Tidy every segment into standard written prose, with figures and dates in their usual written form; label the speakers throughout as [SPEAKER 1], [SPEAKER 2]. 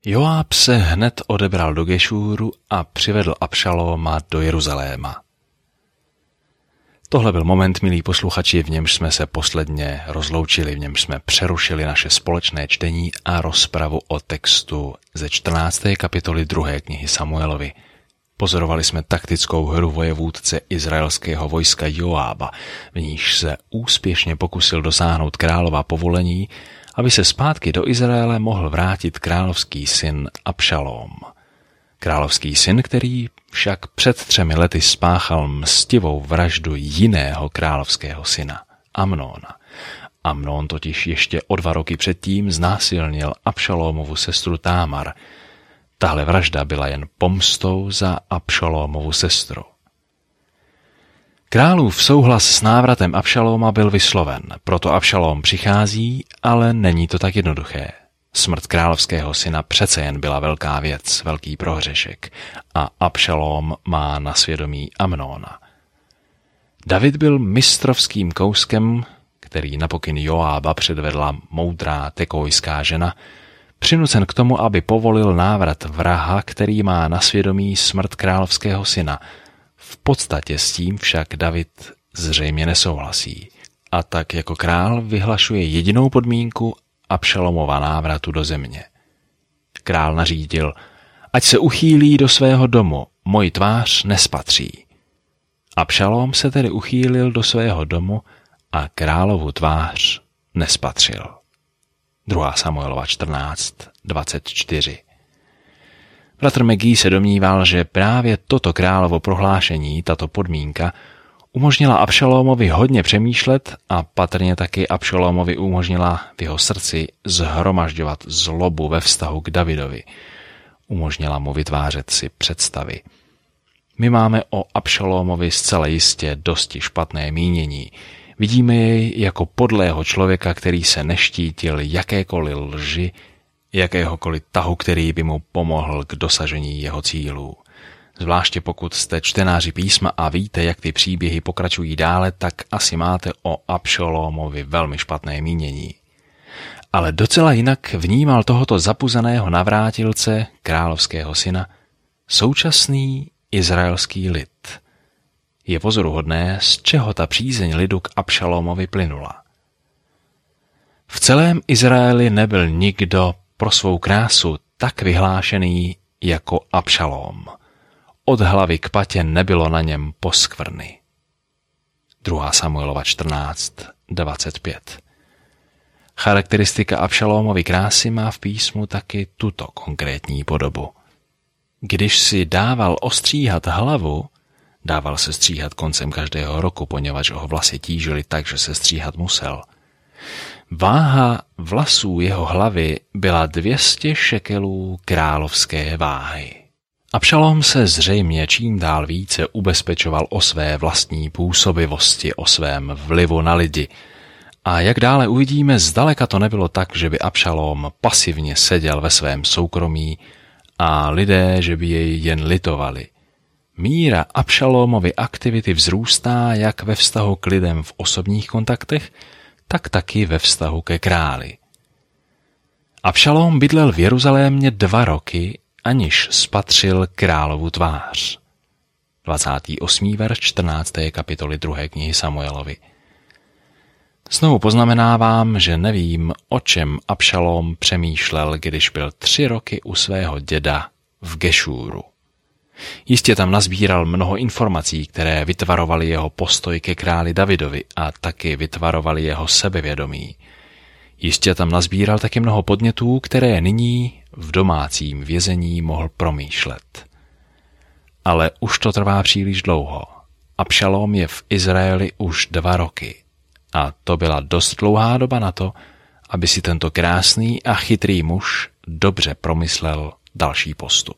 [SPEAKER 1] Joáb se hned odebral do Gešúru a přivedl Abšalóma do Jeruzaléma. Tohle byl moment, milí posluchači, v němž jsme se posledně rozloučili, v němž jsme přerušili naše společné čtení a rozpravu o textu ze 14. kapitoly 2. knihy Samuelovi. Pozorovali jsme taktickou hru vojevůdce izraelského vojska Joába, v níž se úspěšně pokusil dosáhnout králova povolení, aby se zpátky do Izraele mohl vrátit královský syn Abšalóm. Královský syn, který však před 3 lety spáchal mstivou vraždu jiného královského syna, Amnóna. Amnón totiž ještě o 2 roky předtím znásilnil Abšalómovu sestru Támar. Tahle vražda byla jen pomstou za Abšalómovu sestru. Králův souhlas s návratem Abšalóma byl vysloven, proto Abšalóm přichází, ale není to tak jednoduché. Smrt královského syna přece jen byla velká věc, velký prohřešek a Abšalóm má na svědomí Amnóna. David byl mistrovským kouskem, který na pokyn Joába předvedla moudrá tekojská žena, přinucen k tomu, aby povolil návrat vraha, který má na svědomí smrt královského syna. V podstatě s tím však David zřejmě nesouhlasí a tak jako král vyhlašuje jedinou podmínku Abšalomova návratu do země. Král nařídil, ať se uchýlí do svého domu, moji tvář nespatří. Abšalóm se tedy uchýlil do svého domu a královu tvář nespatřil. 2. Samuelova 14:24. Bratr McGee se domníval, že právě toto královo prohlášení, tato podmínka, umožnila Abšalómovi hodně přemýšlet a patrně taky Abšalómovi umožnila v jeho srdci zhromažďovat zlobu ve vztahu k Davidovi. Umožnila mu vytvářet si představy. My máme o Abšalómovi zcela jistě dosti špatné mínění. Vidíme jej jako podlého člověka, který se neštítil jakékoliv lži, jakéhokoliv tahu, který by mu pomohl k dosažení jeho cílů. Zvláště pokud jste čtenáři písma a víte, jak ty příběhy pokračují dále, tak asi máte o Abšalómovi velmi špatné mínění. Ale docela jinak vnímal tohoto zapuzeného navrátilce, královského syna, současný izraelský lid. Je pozoruhodné, z čeho ta přízeň lidu k Abšalómovi plynula. V celém Izraeli nebyl nikdo pro svou krásu tak vyhlášený jako Abšalóm. Od hlavy k patě nebylo na něm poskvrny. 2. Samuelova 14:25. Charakteristika Abšalómovy krásy má v písmu taky tuto konkrétní podobu. Když si dával ostříhat hlavu, dával se stříhat koncem každého roku, poněvadž ho vlasy tížily tak, že se stříhat musel. Váha vlasů jeho hlavy byla 200 šekelů královské váhy. Abšalóm se zřejmě čím dál více ubezpečoval o své vlastní působivosti, o svém vlivu na lidi. A jak dále uvidíme, zdaleka to nebylo tak, že by Abšalóm pasivně seděl ve svém soukromí a lidé, že by jej jen litovali. Míra Abšalómovy aktivity vzrůstá jak ve vztahu k lidem v osobních kontaktech, tak taky ve vztahu ke králi. Abšalóm bydlel v Jeruzalémě 2 roky, aniž spatřil královu tvář. 28. verš 14. kapitoly 2. knihy Samuelovi. Znovu poznamenávám, že nevím, o čem Abšalóm přemýšlel, když byl 3 roky u svého děda v Gešúru. Jistě tam nazbíral mnoho informací, které vytvarovaly jeho postoj ke králi Davidovi a taky vytvarovaly jeho sebevědomí. Jistě tam nazbíral taky mnoho podnětů, které nyní v domácím vězení mohl promýšlet. Ale už to trvá příliš dlouho. Abšalóm je v Izraeli už 2 roky. A to byla dost dlouhá doba na to, aby si tento krásný a chytrý muž dobře promyslel další postup.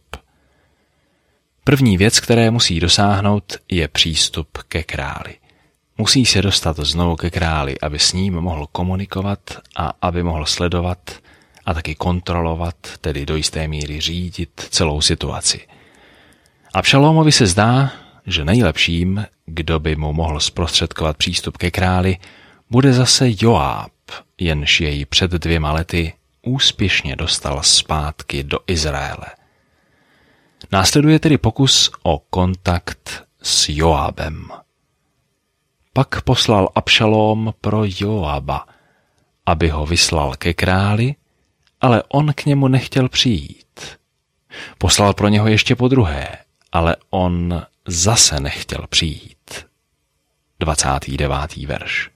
[SPEAKER 1] První věc, které musí dosáhnout, je přístup ke králi. Musí se dostat znovu ke králi, aby s ním mohl komunikovat a aby mohl sledovat a taky kontrolovat, tedy do jisté míry řídit celou situaci. Abšalómovi se zdá, že nejlepším, kdo by mu mohl zprostředkovat přístup ke králi, bude zase Joáb, jenž jej před 2 lety úspěšně dostal zpátky do Izraele. Následuje tedy pokus o kontakt s Joábem. Pak poslal Abšalóm pro Joába, aby ho vyslal ke králi, ale on k němu nechtěl přijít. Poslal pro něho ještě podruhé, ale on zase nechtěl přijít. 29. verš.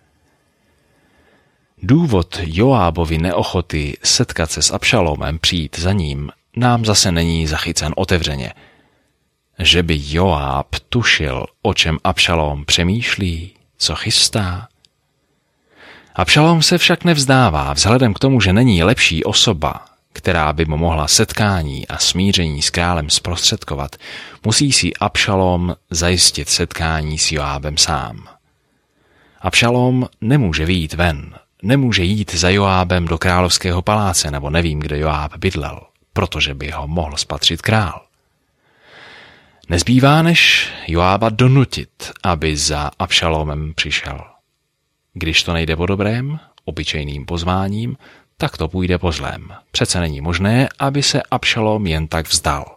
[SPEAKER 1] Důvod Joábovy neochoty setkat se s Abšalomem, přijít za ním, nám zase není zachycen otevřeně. Že by Joáb tušil, o čem Abšalom přemýšlí, co chystá. Abšalom se však nevzdává, vzhledem k tomu, že není lepší osoba, která by mu mohla setkání a smíření s králem zprostředkovat, musí si Abšalom zajistit setkání s Joábem sám. Abšalom nemůže vyjít ven, nemůže jít za Joábem do královského paláce, nebo nevím, kde Joáb bydlel, protože by ho mohl spatřit král. Nezbývá, než Joába donutit, aby za Abšalomem přišel. Když to nejde po dobrém, obyčejným pozváním, tak to půjde po zlém. Přece není možné, aby se Abšalom jen tak vzdal.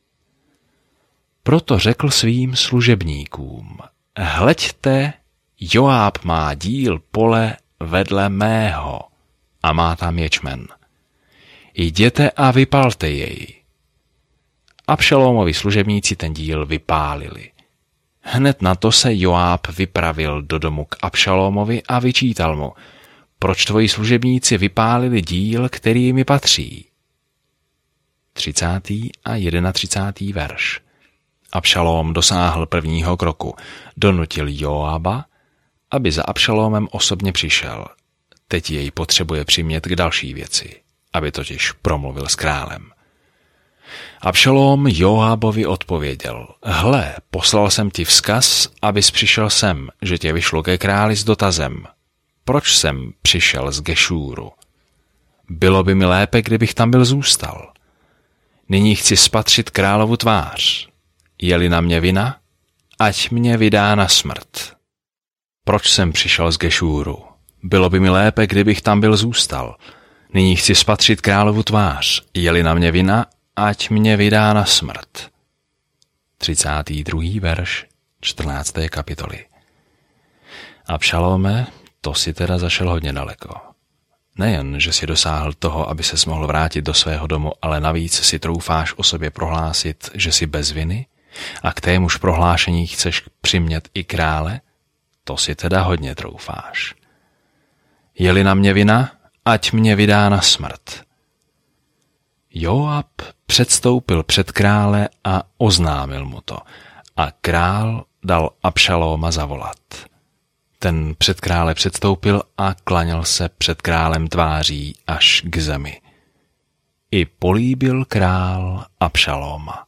[SPEAKER 1] Proto řekl svým služebníkům: hleďte, Joáb má díl pole vedle mého a má tam ječmen. Jděte a vypalte jej. Abšalomovi služebníci ten díl vypálili. Hned na to se Joáb vypravil do domu k Abšalomovi a vyčítal mu: proč tvoji služebníci vypálili díl, který mi patří? 30. a 31. verš. Abšalom dosáhl prvního kroku. Donutil Joába, aby za Abšalomem osobně přišel. Teď jej potřebuje přimět k další věci, aby totiž promluvil s králem. Abšalom Joábovi odpověděl: hle, poslal jsem ti vzkaz, abys přišel sem, že tě vyšlo ke králi s dotazem: proč jsem přišel z Gešúru? Bylo by mi lépe, kdybych tam byl zůstal. Nyní chci spatřit královu tvář. Je-li na mě vina, ať mě vydá na smrt. Proč jsem přišel z Gešúru? Bylo by mi lépe, kdybych tam byl zůstal. Nyní chci spatřit královu tvář. Je-li na mě vina, ať mě vydá na smrt. 32. verš 14. kapitoly. Abšalome, to si teda zašel hodně daleko. Nejen, že si dosáhl toho, aby ses mohl vrátit do svého domu, ale navíc si troufáš o sobě prohlásit, že jsi bez viny, a k témuž prohlášení chceš přimět i krále, to si teda hodně troufáš. Je-li na mě vina, ať mě vydá na smrt. Joáb předstoupil před krále a oznámil mu to, a král dal Abšaloma zavolat. Ten před krále předstoupil a klaněl se před králem tváří až k zemi. I políbil král Abšaloma.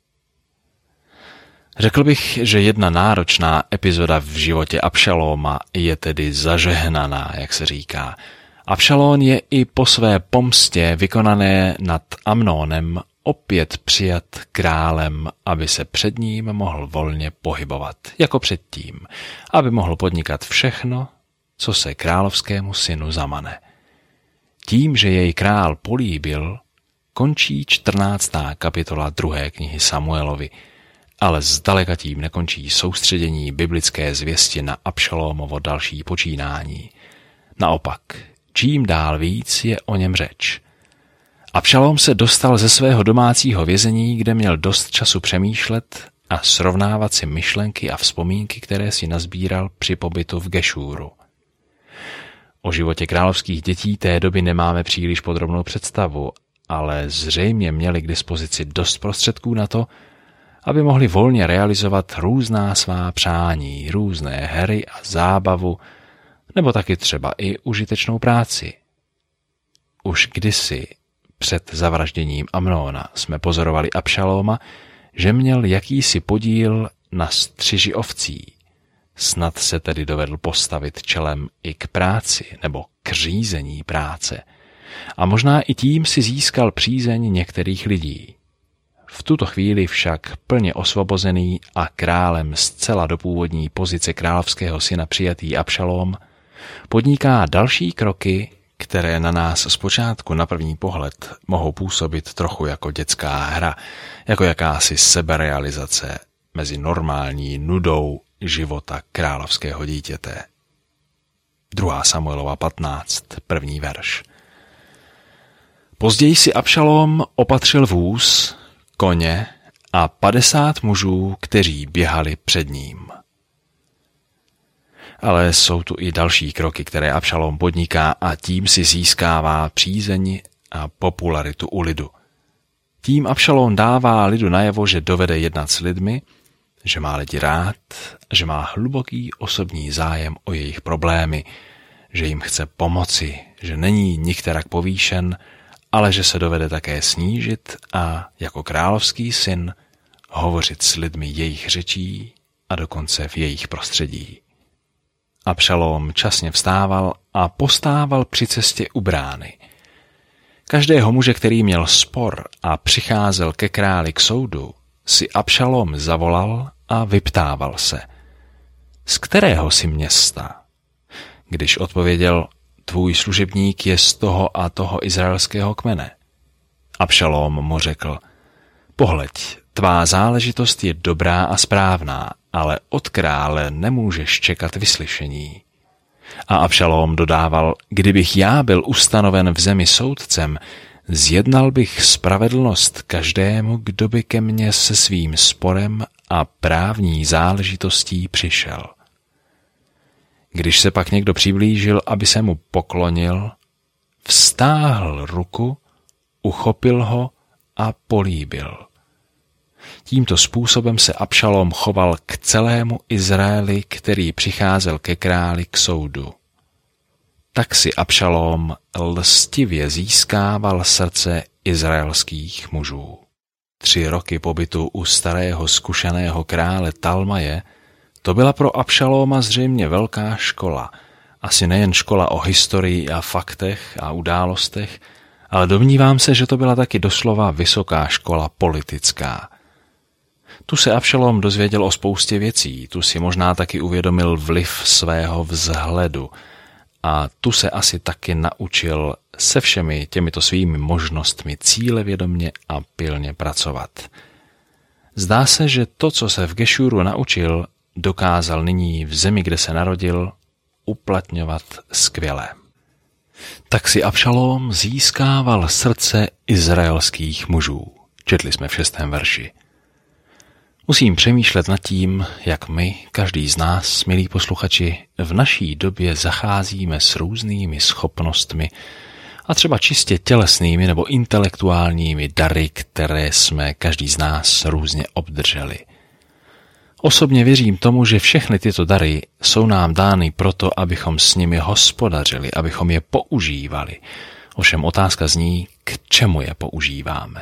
[SPEAKER 1] Řekl bych, že jedna náročná epizoda v životě Abšaloma je tedy zažehnaná, jak se říká. Abšalom je i po své pomstě vykonané nad Amnónem opět přijat králem, aby se před ním mohl volně pohybovat, jako předtím, aby mohl podnikat všechno, co se královskému synu zamane. Tím, že jej král políbil, končí 14. kapitola 2. knihy Samuelovi, ale zdaleka tím nekončí soustředění biblické zvěsti na Abšalomovo další počínání. Naopak, čím dál víc je o něm řeč. Abšalom se dostal ze svého domácího vězení, kde měl dost času přemýšlet a srovnávat si myšlenky a vzpomínky, které si nazbíral při pobytu v Gešúru. O životě královských dětí té doby nemáme příliš podrobnou představu, ale zřejmě měli k dispozici dost prostředků na to, aby mohli volně realizovat různá svá přání, různé hry a zábavu, nebo taky třeba i užitečnou práci. Už kdysi před zavražděním Amnóna jsme pozorovali Abšaloma, že měl jakýsi podíl na střiži ovcí. Snad se tedy dovedl postavit čelem i k práci nebo k řízení práce. A možná i tím si získal přízeň některých lidí. V tuto chvíli však plně osvobozený a králem zcela do původní pozice královského syna přijatý Abšalom podniká další kroky které na nás zpočátku na první pohled mohou působit trochu jako dětská hra, jako jakási seberealizace mezi normální nudou života královského dítěte. 2. Samuelova 15, 1. verš. Později si Abšalóm opatřil vůz, koně a 50 mužů, kteří běhali před ním. Ale jsou tu i další kroky, které Abšalóm podniká a tím si získává přízeň a popularitu u lidu. Tím Abšalóm dává lidu najevo, že dovede jednat s lidmi, že má lidi rád, že má hluboký osobní zájem o jejich problémy, že jim chce pomoci, že není nikterak povýšen, ale že se dovede také snížit a jako královský syn hovořit s lidmi jejich řečí a dokonce v jejich prostředí. Abšalóm časně vstával a postával při cestě u brány. Každého muže, který měl spor a přicházel ke králi k soudu, si Abšalóm zavolal a vyptával se: z kterého jsi města? Když odpověděl: tvůj služebník je z toho a toho izraelského kmene. Abšalóm mu řekl: pohleď, tvá záležitost je dobrá a správná, ale od krále nemůžeš čekat vyslyšení. A Abšalóm dodával: kdybych já byl ustanoven v zemi soudcem, zjednal bych spravedlnost každému, kdo by ke mně se svým sporem a právní záležitostí přišel. Když se pak někdo přiblížil, aby se mu poklonil, vztáhl ruku, uchopil ho a políbil. Tímto způsobem se Abšalóm choval k celému Izraeli, který přicházel ke králi k soudu. Tak si Abšalóm lstivě získával srdce izraelských mužů. 3 roky pobytu u starého zkušeného krále Talmaje, to byla pro Abšalóma zřejmě velká škola. Asi nejen škola o historii a faktech a událostech, ale domnívám se, že to byla taky doslova vysoká škola politická. Tu se Abšalóm dozvěděl o spoustě věcí, tu si možná taky uvědomil vliv svého vzhledu a tu se asi taky naučil se všemi těmito svými možnostmi cílevědomě a pilně pracovat. Zdá se, že to, co se v Gešuru naučil, dokázal nyní v zemi, kde se narodil, uplatňovat skvěle. Tak si Abšalóm získával srdce izraelských mužů. Četli jsme v 6. verši. Musím přemýšlet nad tím, jak my, každý z nás, milí posluchači, v naší době zacházíme s různými schopnostmi a třeba čistě tělesnými nebo intelektuálními dary, které jsme každý z nás různě obdrželi. Osobně věřím tomu, že všechny tyto dary jsou nám dány proto, abychom s nimi hospodařili, abychom je používali. Ovšem otázka zní, k čemu je používáme.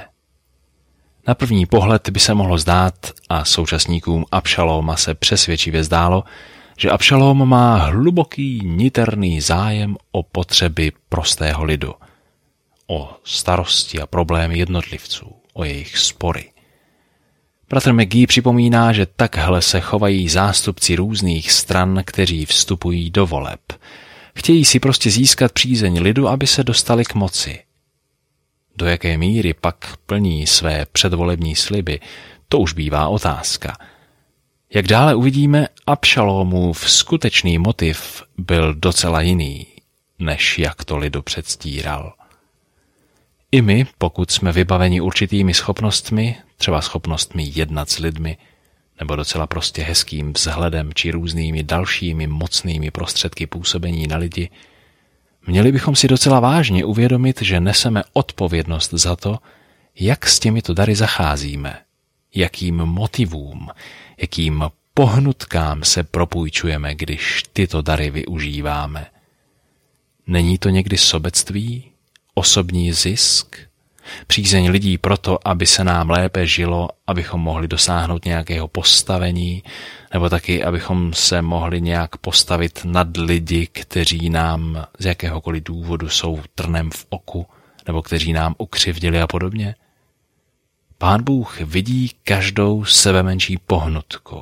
[SPEAKER 1] Na první pohled by se mohlo zdát, a současníkům Abšalóma se přesvědčivě zdálo, že Abšalóm má hluboký niterný zájem o potřeby prostého lidu, o starosti a problémy jednotlivců, o jejich spory. Bratr McGee připomíná, že takhle se chovají zástupci různých stran, kteří vstupují do voleb. Chtějí si prostě získat přízeň lidu, aby se dostali k moci. Do jaké míry pak plní své předvolební sliby, to už bývá otázka. Jak dále uvidíme, Abšalómův skutečný motiv byl docela jiný, než jak to lidu předstíral. I my, pokud jsme vybaveni určitými schopnostmi, třeba schopnostmi jednat s lidmi, nebo docela prostě hezkým vzhledem či různými dalšími mocnými prostředky působení na lidi, měli bychom si docela vážně uvědomit, že neseme odpovědnost za to, jak s těmito dary zacházíme, jakým motivům, jakým pohnutkám se propůjčujeme, když tyto dary využíváme. Není to někdy sobectví, osobní zisk, přízeň lidí proto, aby se nám lépe žilo, abychom mohli dosáhnout nějakého postavení, nebo taky, abychom se mohli nějak postavit nad lidi, kteří nám z jakéhokoliv důvodu jsou trnem v oku, nebo kteří nám ukřivdili a podobně? Pán Bůh vidí každou sebemenší pohnutku.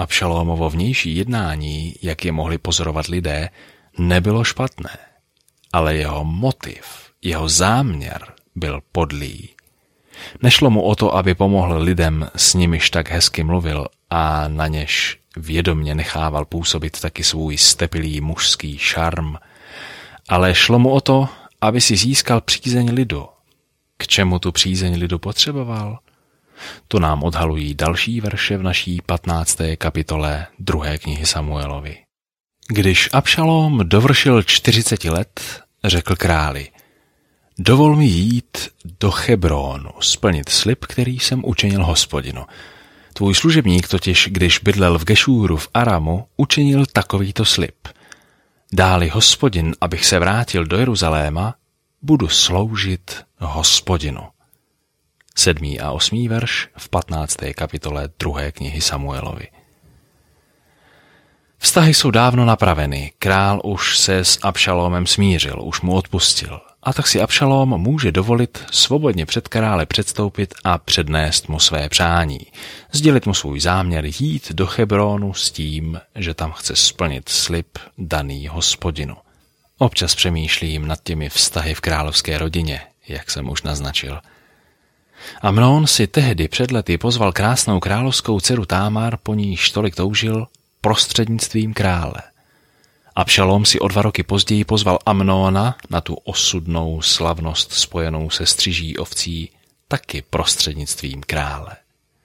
[SPEAKER 1] Abšalómovo vnější jednání, jak je mohli pozorovat lidé, nebylo špatné. ale jeho motiv, jeho záměr byl podlý. Nešlo mu o to, aby pomohl lidem, s nimiž tak hezky mluvil a na něž vědomě nechával působit taky svůj stepilý mužský šarm, ale šlo mu o to, aby si získal přízeň lidu. K čemu tu přízeň lidu potřeboval? To nám odhalují další verše v naší 15. kapitole 2. knihy Samuelovi. Když Abšalóm dovršil 40 let, řekl králi: dovol mi jít do Chebronu, splnit slib, který jsem učinil Hospodinu. Tvůj služebník totiž, když bydlel v Gešúru v Aramu, učinil takovýto slib. Dáli Hospodin, abych se vrátil do Jeruzaléma, budu sloužit Hospodinu. 7. a 8. verš v 15. kapitole 2. knihy Samuelovi. Vztahy jsou dávno napraveny, král už se s Abšalómem smířil, už mu odpustil. A tak si Abšalóm může dovolit svobodně před krále předstoupit a přednést mu své přání. Sdělit mu svůj záměr jít do Chebronu s tím, že tam chce splnit slib daný Hospodinu. Občas přemýšlím nad těmi vztahy v královské rodině, jak jsem už naznačil. Amnón si tehdy před lety pozval krásnou královskou dceru Támar, po níž tolik toužil, prostřednictvím krále. Abšalóm si o 2 roky později pozval Amnóna na tu osudnou slavnost spojenou se střiží ovcí, taky prostřednictvím krále.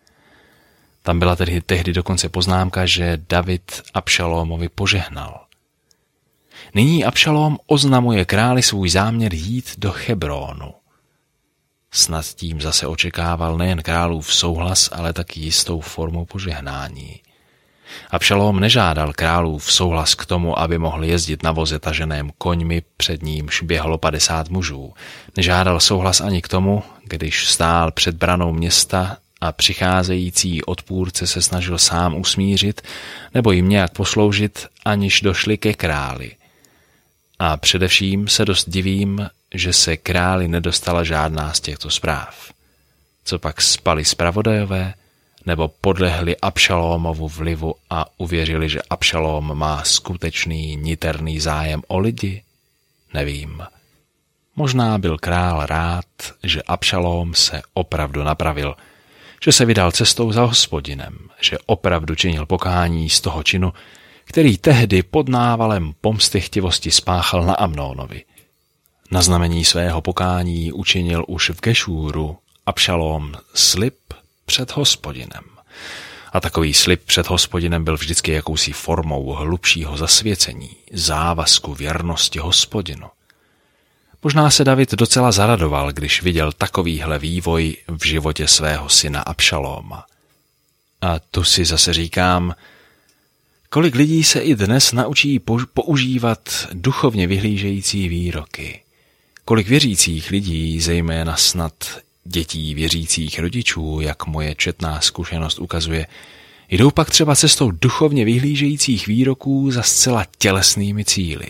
[SPEAKER 1] Tam byla tehdy dokonce poznámka, že David Abšalómovi požehnal. Nyní Abšalóm oznamuje králi svůj záměr jít do Chebronu. Snad tím zase očekával nejen králův souhlas, ale taky jistou formu požehnání. Abšalóm nežádal králův souhlas k tomu, aby mohl jezdit na voze taženém koňmi, před nímž běhalo 50 mužů. Nežádal souhlas ani k tomu, když stál před branou města a přicházející odpůrce se snažil sám usmířit nebo jim nějak posloužit, aniž došli ke králi. A především se dost divím, že se králi nedostala žádná z těchto zpráv. Co pak spali zpravodajové, nebo podlehli Abšalómovu vlivu a uvěřili, že Abšalóm má skutečný niterný zájem o lidi? Nevím. Možná byl král rád, že Abšalóm se opravdu napravil, že se vydal cestou za Hospodinem, že opravdu činil pokání z toho činu, který tehdy pod návalem pomstychtivosti spáchal na Amnónovi. Na znamení svého pokání učinil už v Gešúru Abšalóm slib před Hospodinem. A takový slib před Hospodinem byl vždycky jakousi formou hlubšího zasvěcení, závazku věrnosti Hospodinu. Možná se David docela zaradoval, když viděl takovýhle vývoj v životě svého syna Abšalóma. A tu si zase říkám, kolik lidí se i dnes naučí používat duchovně vyhlížející výroky. Kolik věřících lidí, zejména snad dětí věřících rodičů, jak moje četná zkušenost ukazuje, jdou pak třeba cestou duchovně vyhlížejících výroků za zcela tělesnými cíli.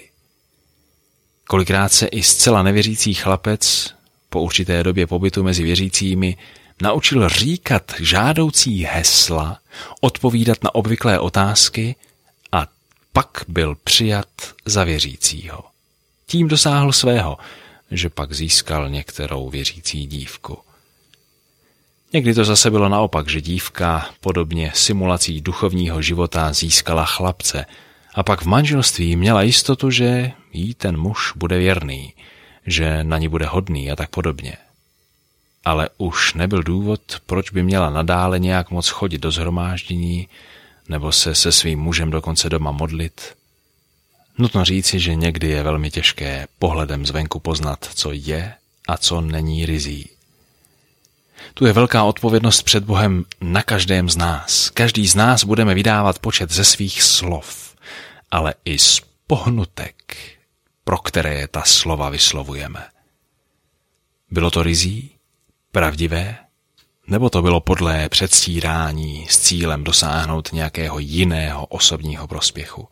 [SPEAKER 1] Kolikrát se i zcela nevěřící chlapec po určité době pobytu mezi věřícími naučil říkat žádoucí hesla, odpovídat na obvyklé otázky a pak byl přijat za věřícího. Tím dosáhl svého, že pak získal některou věřící dívku. Někdy to zase bylo naopak, že dívka podobně simulací duchovního života získala chlapce a pak v manželství měla jistotu, že jí ten muž bude věrný, že na ní bude hodný a tak podobně. Ale už nebyl důvod, proč by měla nadále nějak moc chodit do shromáždění nebo se svým mužem dokonce doma modlit. Nutno říci, že někdy je velmi těžké pohledem zvenku poznat, co je a co není rizí. Tu je velká odpovědnost před Bohem na každém z nás. Každý z nás budeme vydávat počet ze svých slov, ale i z pohnutek, pro které ta slova vyslovujeme. Bylo to rizí? Pravdivé? Nebo to bylo podlé předstírání s cílem dosáhnout nějakého jiného osobního prospěchu?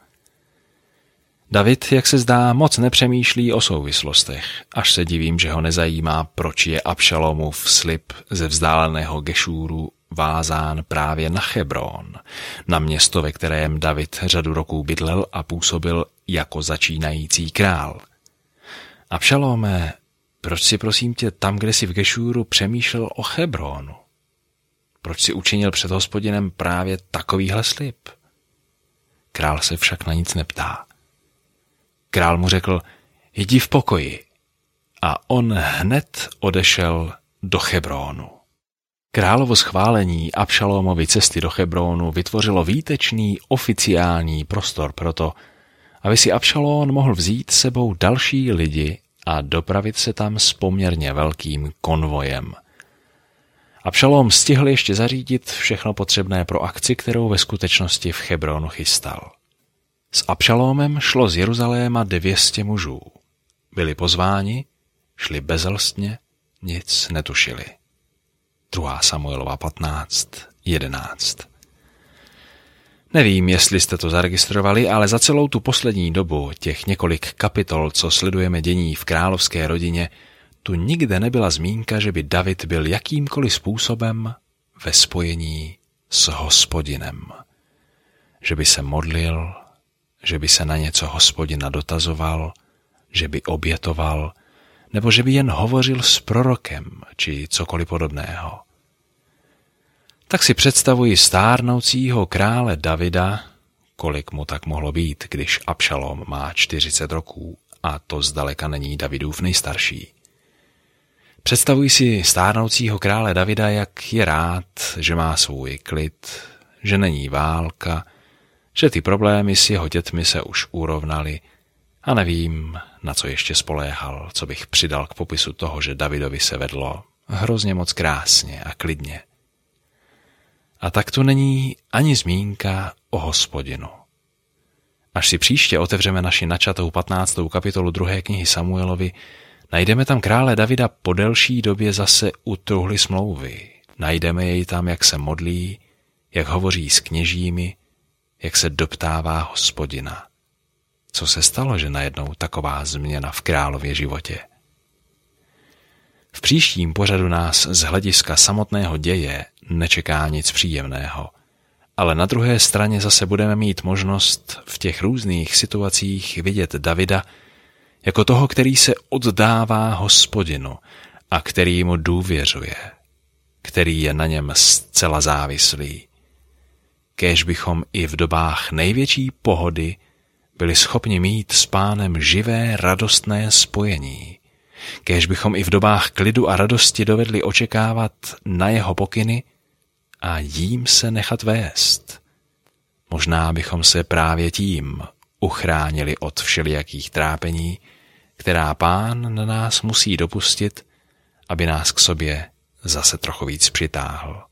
[SPEAKER 1] David, jak se zdá, moc nepřemýšlí o souvislostech, až se divím, že ho nezajímá, proč je Abšalomův slib ze vzdáleného Gešúru vázán právě na Chebron, na město, ve kterém David řadu roků bydlel a působil jako začínající král. Abšalóme, proč si prosím tě tam, kde jsi v Gešúru, přemýšlel o Hebrónu? Proč si učinil před Hospodinem právě takovýhle slib? Král se však na nic neptá. Král mu řekl, jdi v pokoji. A on hned odešel do Hebrónu. Královo schválení Abšalómovy cesty do Hebrónu vytvořilo výtečný oficiální prostor pro to, aby si Abšalóm mohl vzít s sebou další lidi a dopravit se tam s poměrně velkým konvojem. Abšalóm stihl ještě zařídit všechno potřebné pro akci, kterou ve skutečnosti v Hebrónu chystal. S Abšalómem šlo z Jeruzaléma 200 mužů. Byli pozváni, šli bezelstně, nic netušili. 2. Samuelova 15:11. Nevím, jestli jste to zaregistrovali, ale za celou tu poslední dobu, těch několik kapitol, co sledujeme dění v královské rodině, tu nikde nebyla zmínka, že by David byl jakýmkoliv způsobem ve spojení s Hospodinem. Že by se modlil, že by se na něco Hospodina dotazoval, že by obětoval, nebo že by jen hovořil s prorokem, či cokoliv podobného. Tak si představuji stárnoucího krále Davida, kolik mu tak mohlo být, když Abšalóm má 40 roků a to zdaleka není Davidův nejstarší. Představuji si stárnoucího krále Davida, jak je rád, že má svůj klid, že není válka, že ty problémy s jeho dětmi se už urovnaly a nevím, na co ještě spoléhal, co bych přidal k popisu toho, že Davidovi se vedlo hrozně moc krásně a klidně. A tak tu není ani zmínka o Hospodinu. Až si příště otevřeme naši načatou 15. kapitolu 2. knihy Samuelovi, najdeme tam krále Davida po delší době zase u truhly smlouvy. Najdeme jej tam, jak se modlí, jak hovoří s kněžími, jak se doptává Hospodina. Co se stalo, že najednou taková změna v králově životě? V příštím pořadu nás z hlediska samotného děje nečeká nic příjemného, ale na druhé straně zase budeme mít možnost v těch různých situacích vidět Davida jako toho, který se oddává Hospodinu a který mu důvěřuje, který je na něm zcela závislý. Kéž bychom i v dobách největší pohody byli schopni mít s Pánem živé, radostné spojení. Kéž bychom i v dobách klidu a radosti dovedli očekávat na jeho pokyny a jím se nechat vést. Možná bychom se právě tím uchránili od všelijakých trápení, která Pán na nás musí dopustit, aby nás k sobě zase trochu víc přitáhl.